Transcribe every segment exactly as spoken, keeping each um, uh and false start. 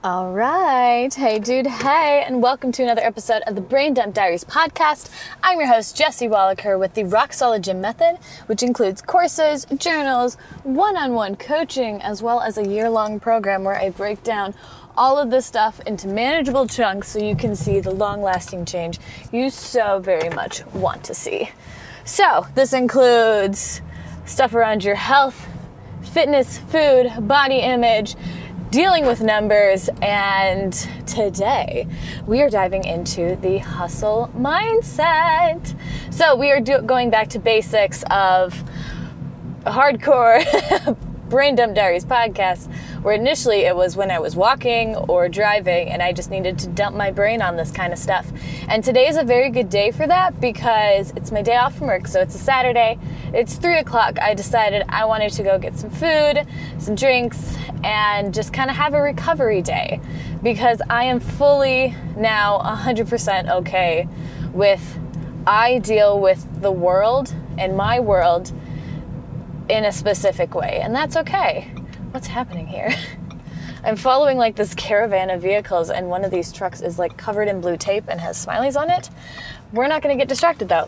All right. Hey, dude. Hey, and welcome to another episode of the Brain Dump Diaries podcast. I'm your host, Jessie Wallaker, with the Rock Solid Gym Method, which includes courses, journals, one-on-one coaching, as well as a year-long program where I break down all of this stuff into manageable chunks so you can see the long-lasting change you so very much want to see. So, this includes stuff around your health, fitness, food, body image, dealing with numbers, and today we are diving into the hustle mindset. So we are do- going back to basics of a hardcore Brain Dump Diaries podcast, where initially it was when I was walking or driving and I just needed to dump my brain on this kind of stuff. And today is a very good day for that because it's my day off from work, so it's a Saturday. It's three o'clock. I decided I wanted to go get some food, some drinks, and just kind of have a recovery day because I am fully now one hundred percent okay with I deal with the world and my world in a specific way, and that's okay. What's happening here? I'm following like this caravan of vehicles, and one of these trucks is like covered in blue tape and has smileys on it. We're not going to get distracted though.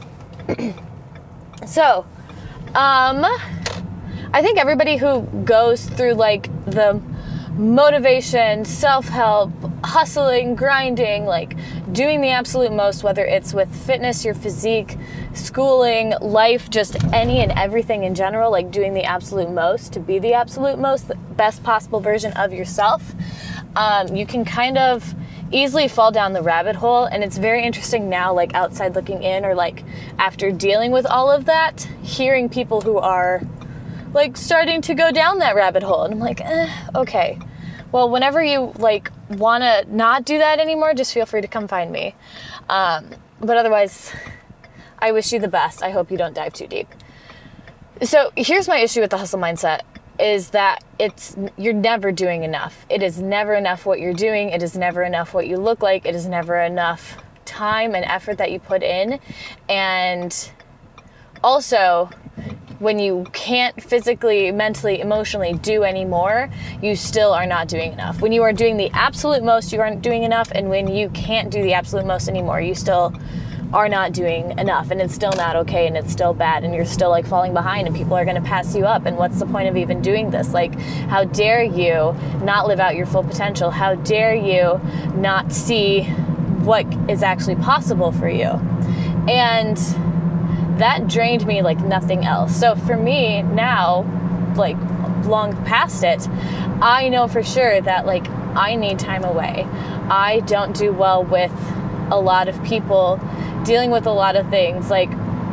So, um, I think everybody who goes through like the motivation, self-help, hustling, grinding, like doing the absolute most, whether it's with fitness, your physique, schooling, life, just any and everything in general, like doing the absolute most to be the absolute most, the best possible version of yourself, um, you can kind of easily fall down the rabbit hole. And it's very interesting now, like outside looking in, or like after dealing with all of that, hearing people who are like starting to go down that rabbit hole. And I'm like, eh, okay. Well, whenever you like want to not do that anymore, just feel free to come find me. Um, but otherwise, I wish you the best. I hope you don't dive too deep. So here's my issue with the hustle mindset is that it's, you're never doing enough. It is never enough what you're doing. It is never enough what you look like. It is never enough time and effort that you put in. And also, when you can't physically, mentally, emotionally do any more, you still are not doing enough. When you are doing the absolute most, you aren't doing enough. And when you can't do the absolute most anymore, you still are not doing enough. And it's still not okay, and it's still bad, and you're still like falling behind, and people are going to pass you up. And what's the point of even doing this? Like, how dare you not live out your full potential? How dare you not see what is actually possible for you? And that drained me like nothing else. So for me now, like long past it, I know for sure that like I need time away. I don't do well with a lot of people, dealing with a lot of things. Like,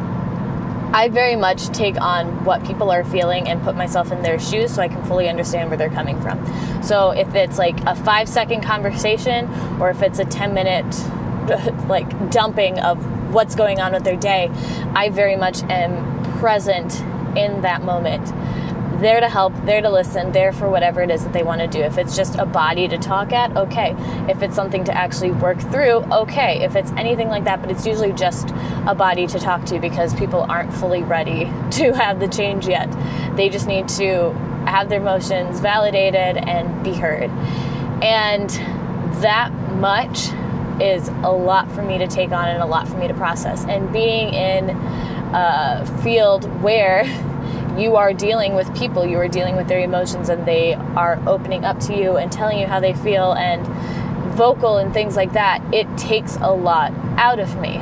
I very much take on what people are feeling and put myself in their shoes so I can fully understand where they're coming from. So if it's like a five second conversation, or if it's a ten minute like dumping of what's going on with their day, I very much am present in that moment. There to help, there to listen, there for whatever it is that they want to do. If it's just a body to talk at, okay. If it's something to actually work through, okay. If it's anything like that, but it's usually just a body to talk to because people aren't fully ready to have the change yet. They just need to have their emotions validated and be heard. And that much is a lot for me to take on and a lot for me to process. And being in a field where you are dealing with people, you are dealing with their emotions, and they are opening up to you and telling you how they feel and vocal and things like that, it takes a lot out of me.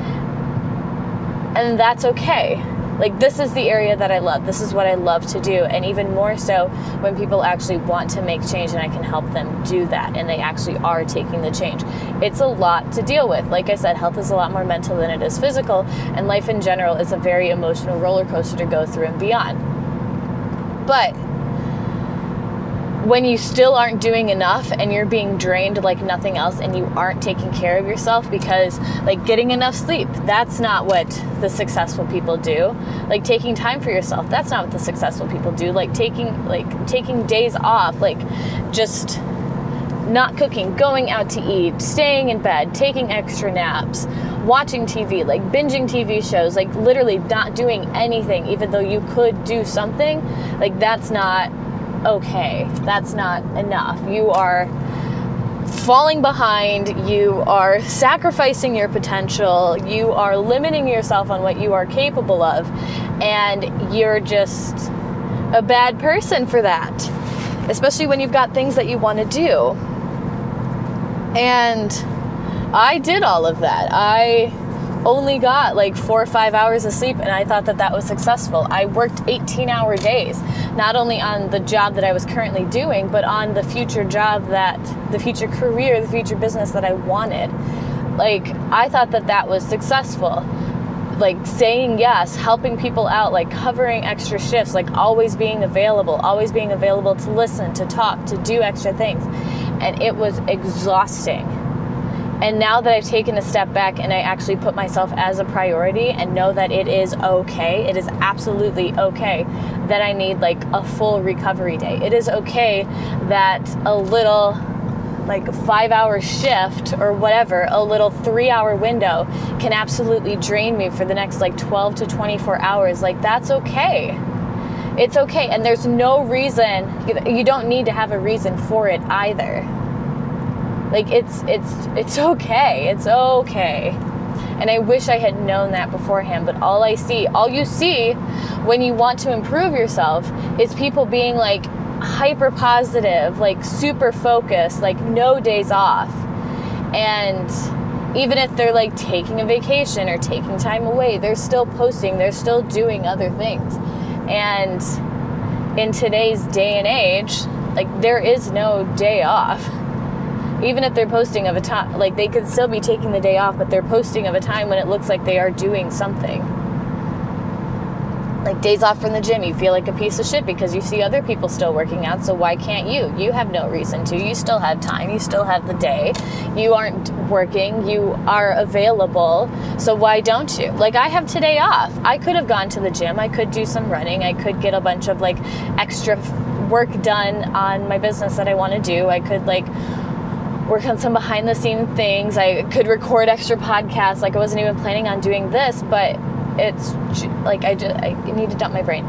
And that's okay. Like, this is the area that I love. This is what I love to do. And even more so when people actually want to make change and I can help them do that and they actually are taking the change. It's a lot to deal with. Like I said, health is a lot more mental than it is physical, and life in general is a very emotional roller coaster to go through and beyond. But when you still aren't doing enough and you're being drained like nothing else, and you aren't taking care of yourself, because like getting enough sleep, that's not what the successful people do. Like taking time for yourself, that's not what the successful people do. Like taking like taking days off, like just not cooking, going out to eat, staying in bed, taking extra naps, watching T V, like binging T V shows, like literally not doing anything, even though you could do something, like that's not okay. That's not enough. You are falling behind, you are sacrificing your potential, you are limiting yourself on what you are capable of, and you're just a bad person for that, especially when you've got things that you want to do. And I did all of that. I only got like four or five hours of sleep, and I thought that that was successful. I worked eighteen hour days, not only on the job that I was currently doing, but on the future job that, the future career, the future business that I wanted. Like, I thought that that was successful. Like, saying yes, helping people out, like covering extra shifts, like always being available, always being available to listen, to talk, to do extra things. And it was exhausting. And now that I've taken a step back and I actually put myself as a priority and know that it is okay, it is absolutely okay that I need like a full recovery day. It is okay that a little like five hour shift or whatever, a little three hour window can absolutely drain me for the next like twelve to twenty-four hours. Like, that's okay. It's okay. And there's no reason, you don't need to have a reason for it either. Like, it's, it's, it's okay. It's okay. And I wish I had known that beforehand, but all I see, all you see when you want to improve yourself is people being like hyper positive, like super focused, like no days off. And even if they're like taking a vacation or taking time away, they're still posting, they're still doing other things. And in today's day and age, like, there is no day off. Even if they're posting of a time, like, they could still be taking the day off, but they're posting of a time when it looks like they are doing something. Like, days off from the gym, you feel like a piece of shit because you see other people still working out, so why can't you? You have no reason to. You still have time. You still have the day. You aren't working. You are available, so why don't you? Like, I have today off. I could have gone to the gym. I could do some running. I could get a bunch of, like, extra work done on my business that I want to do. I could, like, work on some behind the scene things. I could record extra podcasts. Like, I wasn't even planning on doing this, but it's like, I just, I need to dump my brain.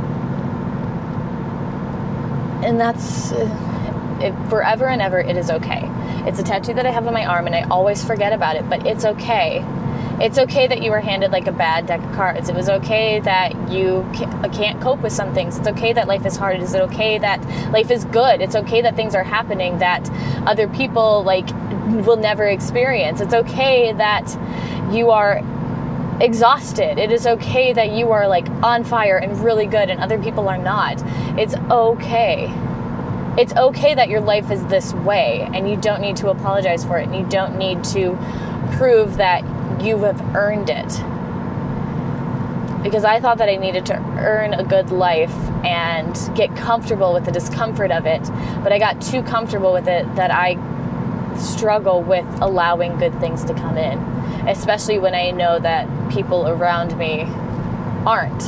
And that's it, forever and ever. It is okay. It's a tattoo that I have on my arm and I always forget about it, but it's okay. It's okay that you were handed like a bad deck of cards. It was okay that you can't cope with some things. It's okay that life is hard. Is it okay that life is good? It's okay that things are happening that other people like will never experience. It's okay that you are exhausted. It is okay that you are like on fire and really good and other people are not. It's okay. It's okay that your life is this way and you don't need to apologize for it and you don't need to prove that you have earned it. Because I thought that I needed to earn a good life and get comfortable with the discomfort of it, but I got too comfortable with it that I struggle with allowing good things to come in, especially when I know that people around me aren't.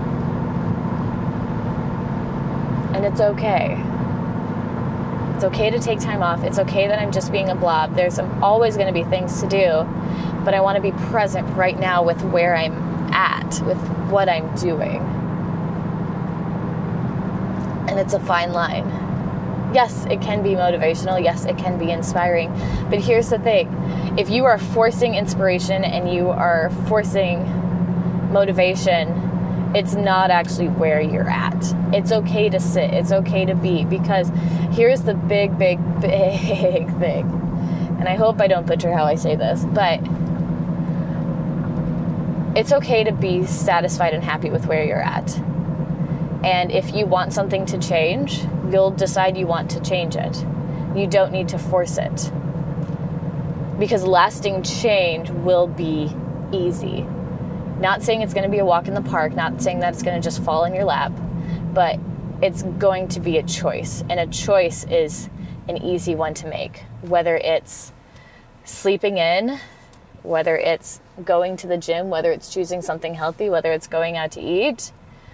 And it's okay. It's okay to take time off. It's okay that I'm just being a blob. There's always going to be things to do, but I want to be present right now with where I'm at, with what I'm doing. And it's a fine line. Yes, it can be motivational. Yes, it can be inspiring. But here's the thing. If you are forcing inspiration and you are forcing motivation, it's not actually where you're at. It's okay to sit. It's okay to be. Because here's the big, big, big thing. And I hope I don't butcher how I say this, but it's okay to be satisfied and happy with where you're at. And if you want something to change, you'll decide you want to change it. You don't need to force it. Because lasting change will be easy. Not saying it's going to be a walk in the park, not saying that it's going to just fall in your lap, but it's going to be a choice. And a choice is an easy one to make. Whether it's sleeping in, whether it's going to the gym, whether it's choosing something healthy, whether it's going out to eat.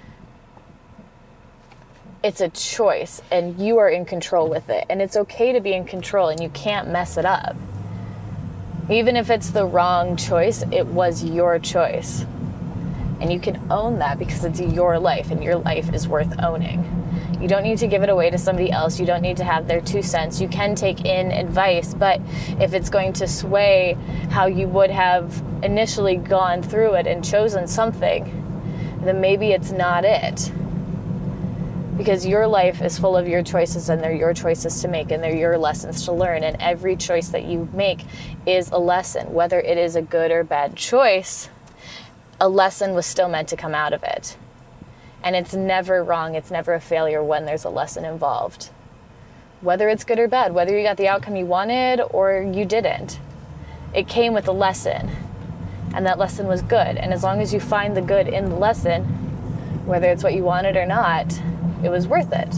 It's a choice, and you are in control with it. And it's okay to be in control, and you can't mess it up. Even if it's the wrong choice, it was your choice. And you can own that because it's your life, and your life is worth owning. You don't need to give it away to somebody else. You don't need to have their two cents. You can take in advice, but if it's going to sway how you would have initially gone through it and chosen something, then maybe it's not it. Because your life is full of your choices, and they're your choices to make, and they're your lessons to learn. And every choice that you make is a lesson. Whether it is a good or bad choice, a lesson was still meant to come out of it. And it's never wrong. It's never a failure when there's a lesson involved. Whether it's good or bad, whether you got the outcome you wanted or you didn't, it came with a lesson. And that lesson was good. And as long as you find the good in the lesson, whether it's what you wanted or not, it was worth it.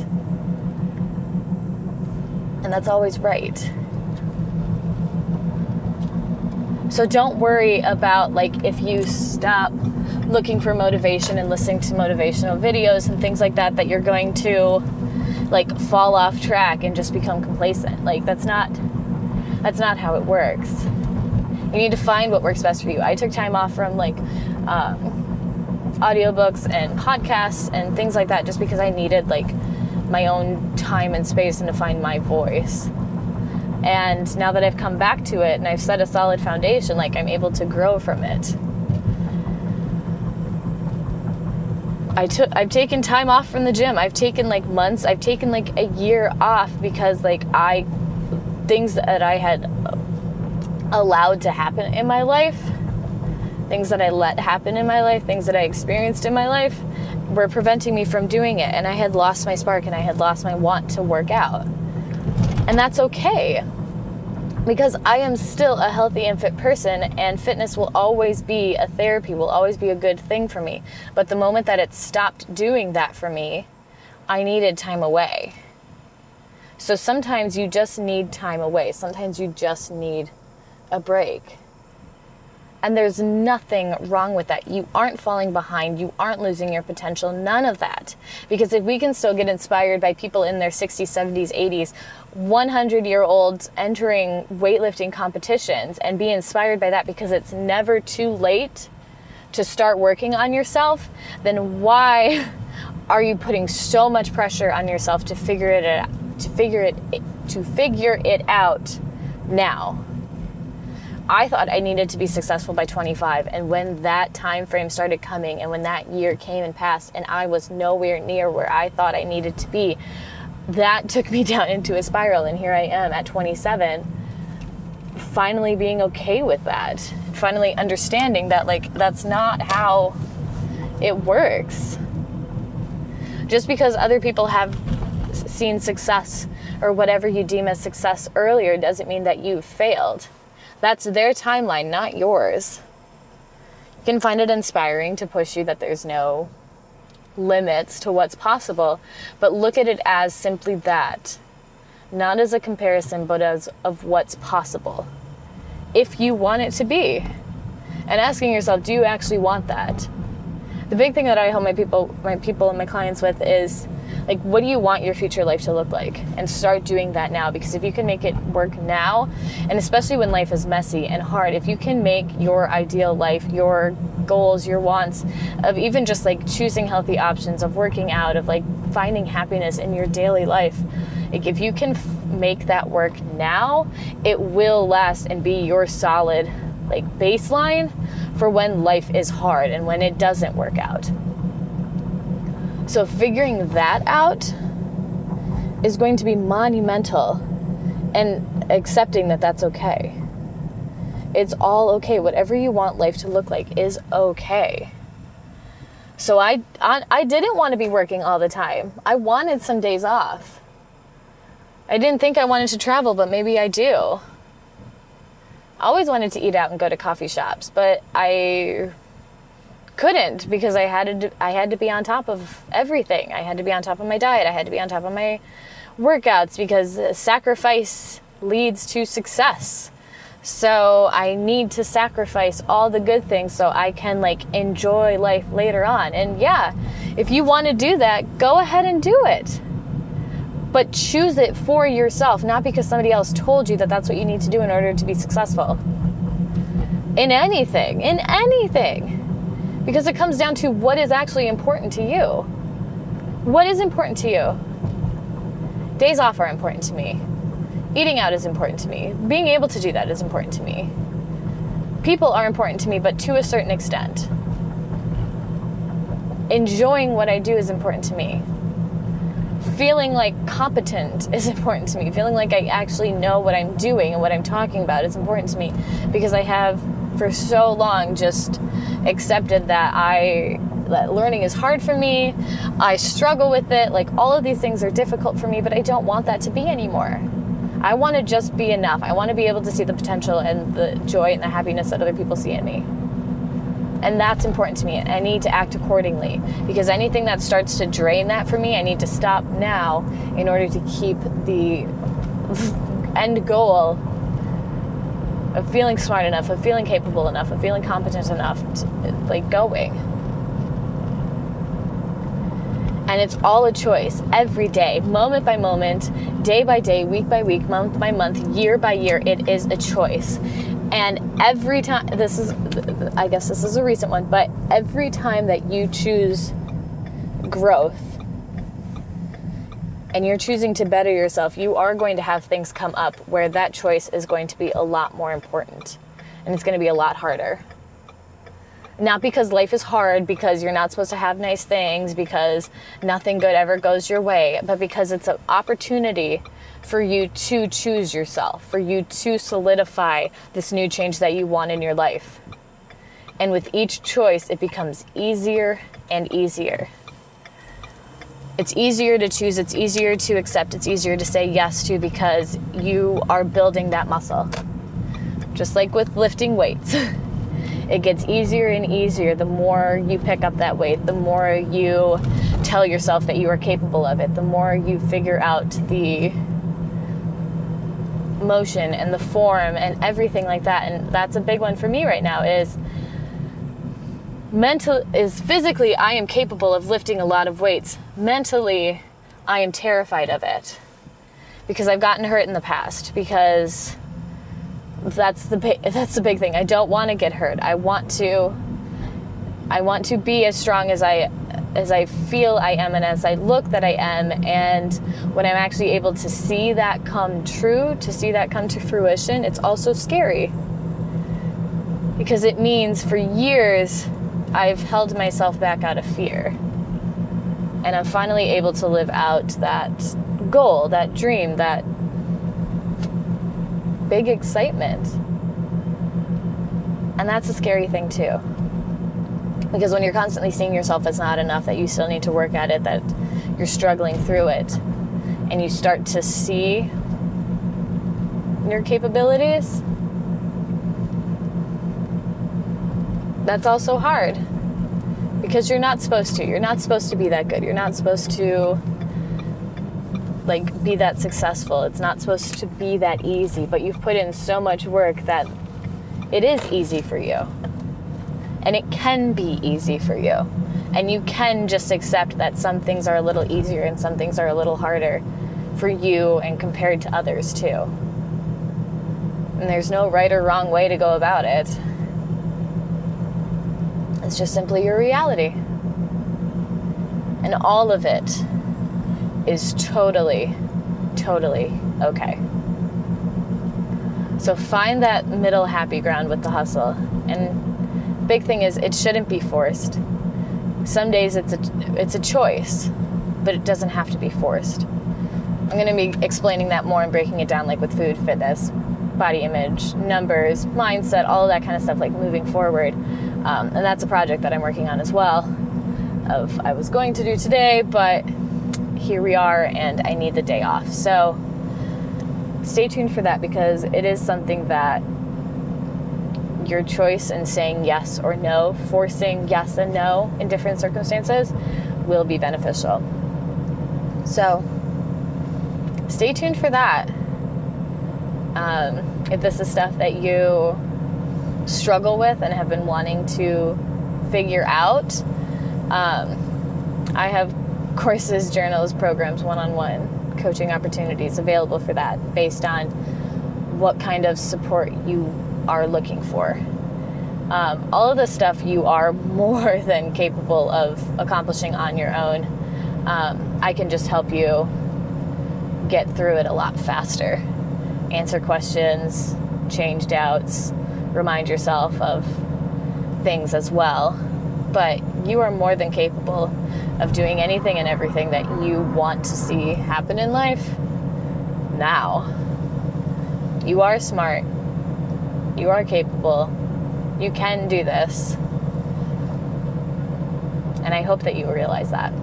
And that's always right. So don't worry about, like, if you stop looking for motivation and listening to motivational videos and things like that, that you're going to, like, fall off track and just become complacent. Like, that's not, that's not how it works. You need to find what works best for you. I took time off from, like, um, audiobooks and podcasts and things like that just because I needed, like, my own time and space and to find my voice. And now that I've come back to it and I've set a solid foundation, like, I'm able to grow from it. I took I've taken time off from the gym. I've taken, like, months. I've taken, like, a year off because, like, I things that I had allowed to happen in my life, things that I let happen in my life, things that I experienced in my life were preventing me from doing it. And I had lost my spark and I had lost my want to work out. And that's okay, because I am still a healthy and fit person, and fitness will always be a therapy, will always be a good thing for me. But the moment that it stopped doing that for me, I needed time away. So sometimes you just need time away. Sometimes you just need a break. And there's nothing wrong with that. You aren't falling behind. You aren't losing your potential. None of that. Because if we can still get inspired by people in their sixties, seventies, eighties, hundred-year-olds entering weightlifting competitions and be inspired by that because it's never too late to start working on yourself, then why are you putting so much pressure on yourself to figure it out, to figure it to figure it out now? I thought I needed to be successful by twenty-five, and when that time frame started coming and when that year came and passed and I was nowhere near where I thought I needed to be, that took me down into a spiral. And here I am at twenty-seven, finally being okay with that, finally understanding that, like, that's not how it works. Just because other people have seen success or whatever you deem as success earlier doesn't mean that you've failed. That's their timeline, not yours. You can find it inspiring to push you that there's no limits to what's possible, but look at it as simply that. Not as a comparison, but as of what's possible. If you want it to be. And asking yourself, do you actually want that? The big thing that I help my people, my people and my clients with is, like, what do you want your future life to look like? And start doing that now, because if you can make it work now, and especially when life is messy and hard, if you can make your ideal life, your goals, your wants, of even just, like, choosing healthy options, of working out, of, like, finding happiness in your daily life, like, if you can f- make that work now, it will last and be your solid, like, baseline for when life is hard and when it doesn't work out. So figuring that out is going to be monumental, and accepting that that's okay. It's all okay. Whatever you want life to look like is okay. So I, I, I didn't want to be working all the time. I wanted some days off. I didn't think I wanted to travel, but maybe I do. I always wanted to eat out and go to coffee shops, but I couldn't because I had to I had to be on top of everything. I had to be on top of my diet. I had to be on top of my workouts, because sacrifice leads to success. So I need to sacrifice all the good things so I can, like, enjoy life later on. And yeah, if you want to do that, go ahead and do it. But choose it for yourself, not because somebody else told you that that's what you need to do in order to be successful. In anything, in anything. Because it comes down to what is actually important to you. What is important to you? Days off are important to me. Eating out is important to me. Being able to do that is important to me. People are important to me, but to a certain extent. Enjoying what I do is important to me. Feeling like competent is important to me. Feeling like I actually know what I'm doing and what I'm talking about is important to me, because I have for so long just accepted that I that learning is hard for me. I struggle with it. Like, all of these things are difficult for me, but I don't want that to be anymore. I want to just be enough. I want to be able to see the potential and the joy and the happiness that other people see in me. And that's important to me, and I need to act accordingly, because anything that starts to drain that for me, I need to stop now in order to keep the end goal of feeling smart enough, of feeling capable enough, of feeling competent enough to, like, going. And it's all a choice every day, moment by moment, day by day, week by week, month by month, year by year. It is a choice. And every time, this is, I guess this is a recent one, but every time that you choose growth and you're choosing to better yourself, you are going to have things come up where that choice is going to be a lot more important, and it's going to be a lot harder. Not because life is hard, because you're not supposed to have nice things, because nothing good ever goes your way, but because it's an opportunity for you to choose yourself, for you to solidify this new change that you want in your life. And with each choice, it becomes easier and easier. It's easier to choose, it's easier to accept, it's easier to say yes to, because you are building that muscle. Just like with lifting weights. It gets easier and easier the more you pick up that weight, the more you tell yourself that you are capable of it, the more you figure out the motion and the form and everything like that. And that's a big one for me right now, is mental is physically I am capable of lifting a lot of weights. Mentally, I am terrified of it, because I've gotten hurt in the past, because that's the big, that's the big thing. I don't want to get hurt. I want to I want to be as strong as I as I feel I am, and as I look that I am. And when I'm actually able to see that come true, to see that come to fruition, it's also scary, because it means for years I've held myself back out of fear, and I'm finally able to live out that goal, that dream, that big excitement. And that's a scary thing too, because when you're constantly seeing yourself as not enough, that you still need to work at it, that you're struggling through it, and you start to see your capabilities, that's also hard, because you're not supposed to. You're not supposed to be that good. You're not supposed to like be that successful. It's not supposed to be that easy, but you've put in so much work that it is easy for you. And it can be easy for you. And you can just accept that some things are a little easier and some things are a little harder for you and compared to others too. And there's no right or wrong way to go about it. It's just simply your reality. And all of it is totally, totally okay. So find that middle happy ground with the hustle. And big thing is, it shouldn't be forced. Some days it's a, it's a choice, but it doesn't have to be forced. I'm going to be explaining that more and breaking it down, like with food, fitness, body image, numbers, mindset, all of that kind of stuff, like moving forward. Um, and that's a project that I'm working on as well, of I was going to do today, but here we are, and I need the day off. So stay tuned for that, because it is something that your choice in saying yes or no, forcing yes and no in different circumstances, will be beneficial. So stay tuned for that. Um, if this is stuff that you struggle with and have been wanting to figure out, um, I have courses, journals, programs, one-on-one coaching opportunities available for that, based on what kind of support you are looking for. Um, all of this stuff you are more than capable of accomplishing on your own. Um, I can just help you get through it a lot faster. Answer questions, change doubts, remind yourself of things as well. But you are more than capable of doing anything and everything that you want to see happen in life now. You are smart. You are capable. You can do this. And I hope that you realize that.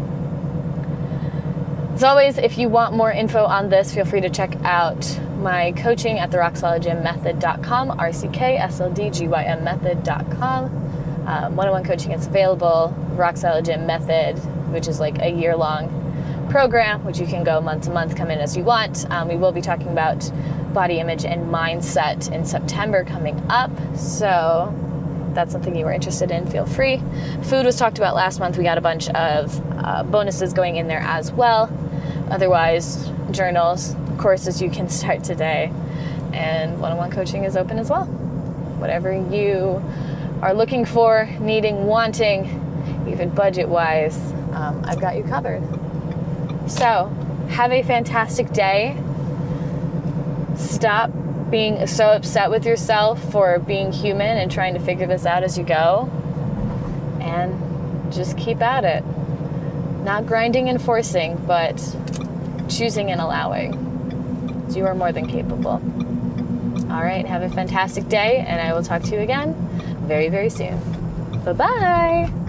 As always, if you want more info on this, feel free to check out my coaching at the rock solid gym method dot com, R C K S L D G Y M method dot com. Um, one-on-one coaching is available. Rock Solid Gym Method, which is like a year-long program, which you can go month to month, come in as you want. Um, we will be talking about body image and mindset in September coming up. So that's something you were interested in, feel free. Food was talked about last month. We got a bunch of uh, bonuses going in there as well. Otherwise, journals, courses you can start today. And one-on-one coaching is open as well. Whatever you are looking for, needing, wanting, even budget-wise, um, I've got you covered. So, have a fantastic day. Stop being so upset with yourself for being human and trying to figure this out as you go. And just keep at it. Not grinding and forcing, but choosing and allowing. You are more than capable. All right, have a fantastic day, and I will talk to you again very, very soon. Bye-bye.